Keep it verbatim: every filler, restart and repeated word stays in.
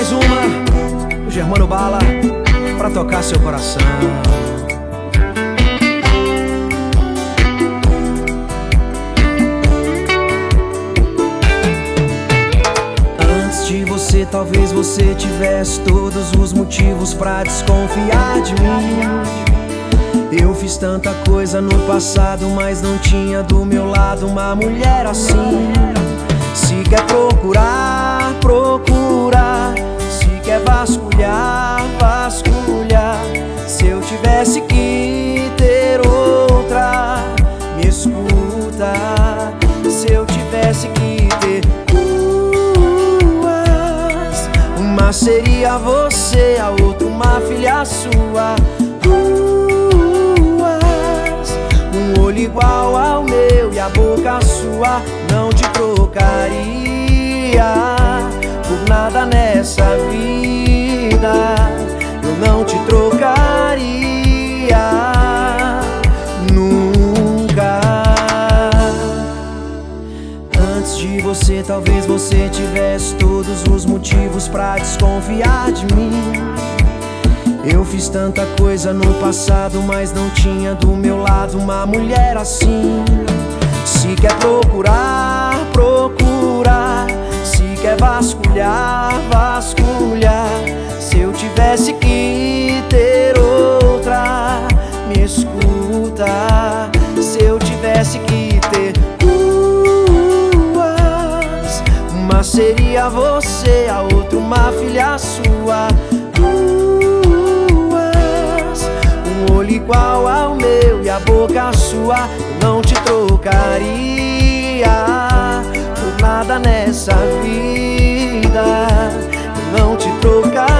mais uma do Germano Bala pra tocar seu coração. Antes de você, talvez você tivesse todos os motivos pra desconfiar de mim. Eu fiz tanta coisa no passado, mas não tinha do meu lado uma mulher assim. Se quer procurar, procurar. Se quer vasculhar, vasculhar. Se eu tivesse que ter outra, me escuta. Se eu tivesse que ter duas, uma seria você, a outra uma filha sua. Um olho igual ao meu e a boca sua, não te trocaria por nada nessa vida. Eu não te trocaria nunca. Antes de você, talvez você tivesse todos os motivos pra desconfiar de mim. Eu fiz tanta coisa no passado, mas não tinha do meu lado uma mulher assim. Se quer procurar, procurar. Se quer vasculhar, vasculhar. Se eu tivesse que ter outra, me escuta. Se eu tivesse que ter duas, uma seria você, a outra uma filha sua. Um olho igual ao meu e a boca sua, eu não te trocaria por nada nessa vida. Eu não te trocaria